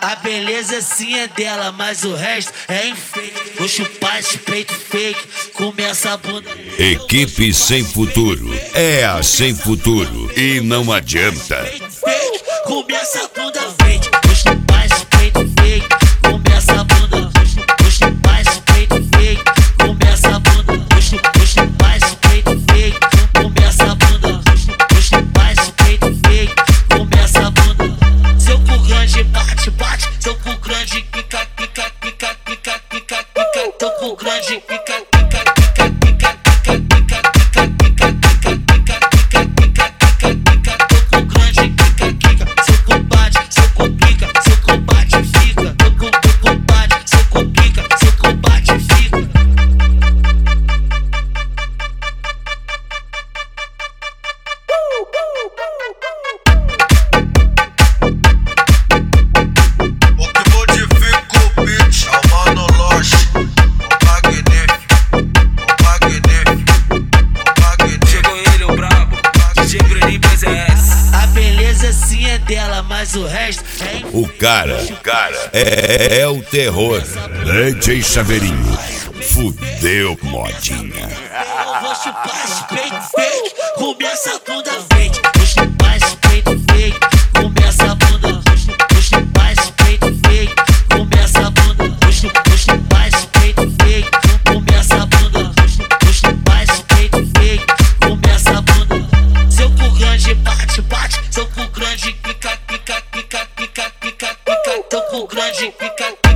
A beleza sim é dela, mas o resto é enfeite. Vou chupar esse peito fake, começa a bunda. Equipe sem futuro é a sem futuro e não adianta. Começa a bunda fake, vou chupar esse peito fake, começa a bunda. Vou chupar esse peito fake, começa a bunda. Vou chupar esse peito fake, começa a bunda. Vou chupar esse peito fake, começa a bunda. Seu cu grande bate, bate, seu cu grande pica, pica, pica, pica, pica, pica. Seu cu grande pica, pica, pica, pica, pica, pica, pica, pica, pica, pica, pica, pica, pica, pica. Seu cu grande pica, pica, seu cu bate, seu cu pica, seu cu bate fica. Seu cu bate, seu cu pica, seu cu bate fica. A beleza sim é dela, mas o resto é enfeite. O cara é o terror. DJ Chaveirinho, fudeu modinha. Eu vou chupar esse peito fake, começa a bunda fake. Vou chupar esse peito fake, começa a bunda. Vou chupar esse peito fake, começa a bunda. Vou chupar esse peito fake, começa a bunda. Vou chupar esse peito fake, começa a bunda. Seu cu grande bate, bate, seu cu grande pica, pica, pica, pica, pica, pica. Seu cu grande pica, pica.